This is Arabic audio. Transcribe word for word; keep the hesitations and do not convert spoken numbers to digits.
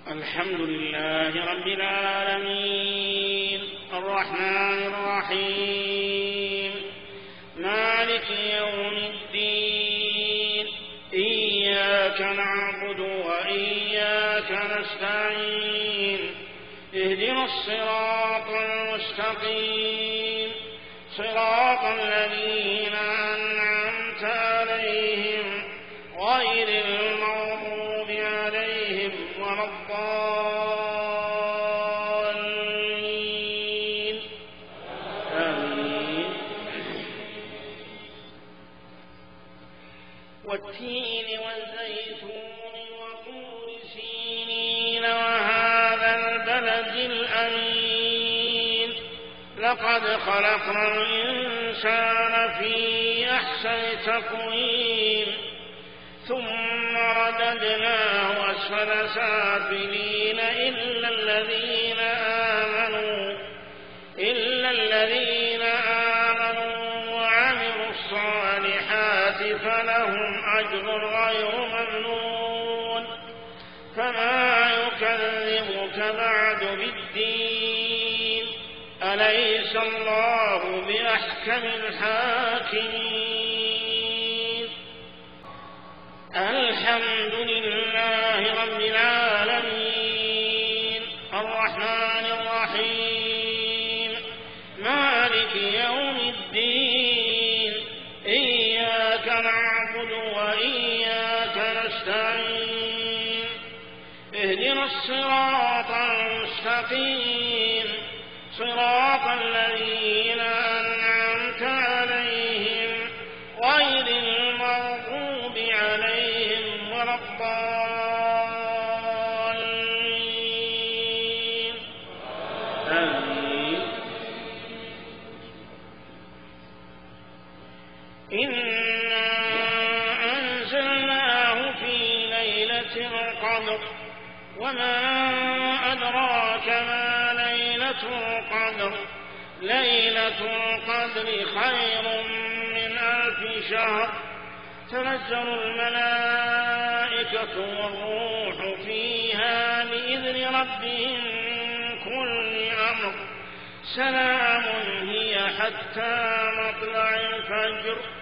الحمد لله رب العالمين الرحمن الرحيم مالك يوم الدين إياك نعبد وإياك نستعين اهدنا الصراط المستقيم صراط الذين أنعمت عليهم غير المغضوب عليهم ولا الضالين آمين. والتين والزيتون وطور سينين وهذا البلد الأمين لقد خلقنا الإنسان في أحسن تقويم ثم رددناه أسفل سافلين إلا الذين آمنوا إلا الذين آمنوا وعملوا الصالحات فلهم أجر غير ممنون فما يكذبك بعد بالدين أليس الله بأحكم الحاكمين الحمد لله رب العالمين الرحمن الرحيم مالك يوم الدين إياك نعبد وإياك نستعين اهدنا الصراط المستقيم صراط الذين أنعمت عليهم غير المغضوب عليهم ولا الضالين آمين. إنا أنزلناه في ليلة القدر وما أدراك ما ليلة القدر ليلة القدر خير من ألف شهر تنزل الملائكة والروح فيها بإذن ربهم من كل أمر سلام هي حتى مطلع الفجر